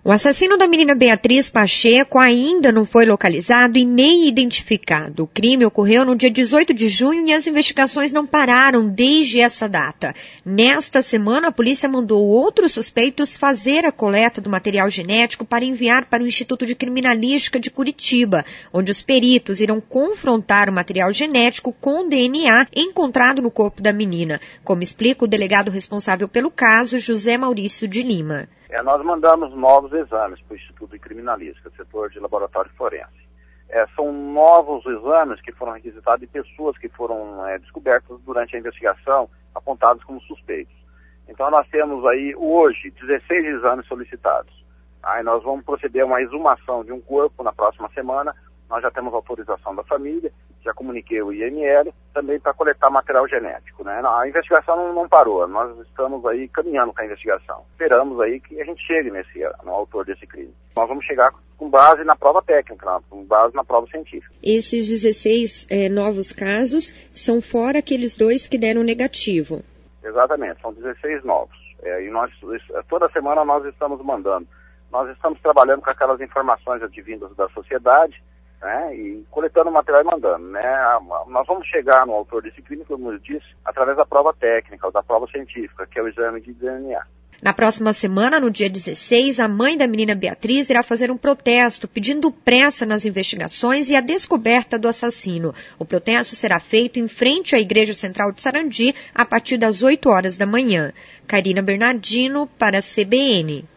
O assassino da menina Beatriz Pacheco ainda não foi localizado e nem identificado. O crime ocorreu no dia 18 de junho e as investigações não pararam desde essa data. Nesta semana, a polícia mandou outros suspeitos fazer a coleta do material genético para enviar para o Instituto de Criminalística de Curitiba, onde os peritos irão confrontar o material genético com o DNA encontrado no corpo da menina, como explica o delegado responsável pelo caso, José Maurício de Lima. Nós mandamos novos exames para o Instituto de Criminalística, setor de laboratório forense. São novos exames que foram requisitados de pessoas que foram descobertas durante a investigação, apontadas como suspeitos. Então nós temos aí hoje 16 exames solicitados. Aí nós vamos proceder a uma exumação de um corpo na próxima semana. Nós já temos autorização da família, já comuniquei o IML, também para coletar material genético, né? A investigação não parou, nós estamos aí caminhando com a investigação. Esperamos aí que a gente chegue no autor desse crime. Nós vamos chegar com base na prova técnica, com base na prova científica. Esses 16 novos casos são fora aqueles 2 que deram negativo? Exatamente, são 16 novos. E toda semana nós estamos mandando. Nós estamos trabalhando com aquelas informações advindas da sociedade, né, e coletando material e mandando, né? Nós vamos chegar no autor desse crime, como eu disse, através da prova técnica, ou da prova científica, que é o exame de DNA. Na próxima semana, no dia 16, a mãe da menina Beatriz irá fazer um protesto pedindo pressa nas investigações e a descoberta do assassino. O protesto será feito em frente à Igreja Central de Sarandi a partir das 8 horas da manhã. Karina Bernardino para a CBN.